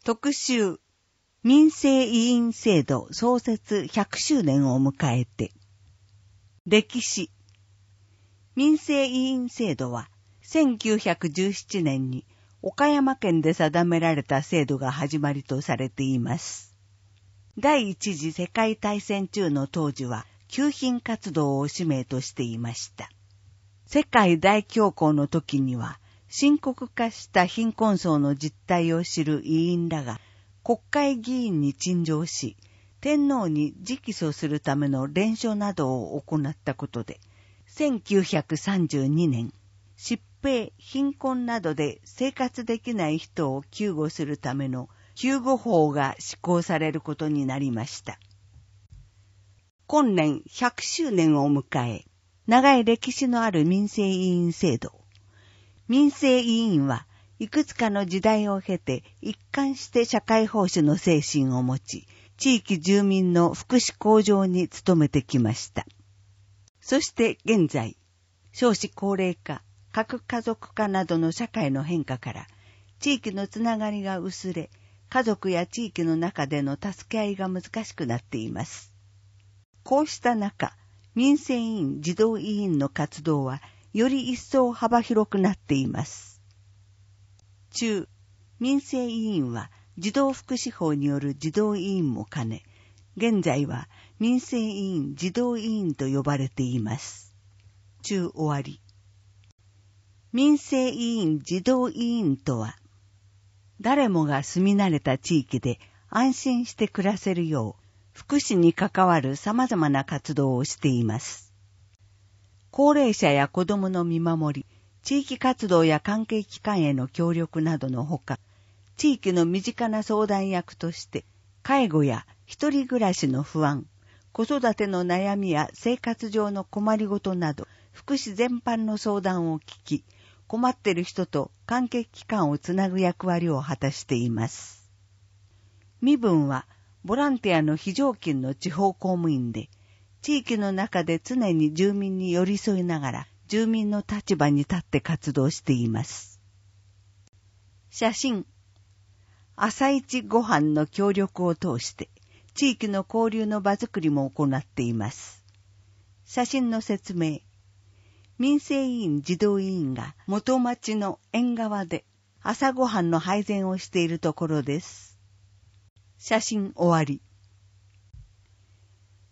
特集民生委員制度創設100周年を迎えて。歴史。民生委員制度は1917年に岡山県で定められた制度が始まりとされています。第一次世界大戦中の当時は救貧活動を使命としていました。世界大恐慌の時には深刻化した貧困層の実態を知る委員らが国会議員に陳情し、天皇に直訴するための連署などを行ったことで、1932年、疾病、貧困などで生活できない人を救護するための救護法が施行されることになりました。今年100周年を迎え、長い歴史のある民生委員制度。民生委員はいくつかの時代を経て一貫して社会奉仕の精神を持ち、地域住民の福祉向上に努めてきました。そして現在、少子高齢化、核家族化などの社会の変化から、地域のつながりが薄れ、家族や地域の中での助け合いが難しくなっています。こうした中、民生委員・児童委員の活動は、より一層幅広くなっています。中、民生委員は児童福祉法による児童委員も兼ね、現在は民生委員・児童委員と呼ばれています。中終わり。民生委員・児童委員とは、誰もが住み慣れた地域で安心して暮らせるよう、福祉に関わる様々な活動をしています。高齢者や子どもの見守り、地域活動や関係機関への協力などのほか、地域の身近な相談役として、介護や一人暮らしの不安、子育ての悩みや生活上の困りごとなど、福祉全般の相談を聞き、困っている人と関係機関をつなぐ役割を果たしています。身分は、ボランティアの非常勤の地方公務員で、地域の中で常に住民に寄り添いながら、住民の立場に立って活動しています。写真。朝一ご飯の協力を通して、地域の交流の場づくりも行っています。写真の説明。民生委員・児童委員が元町の縁側で朝ごはんの配膳をしているところです。写真終わり。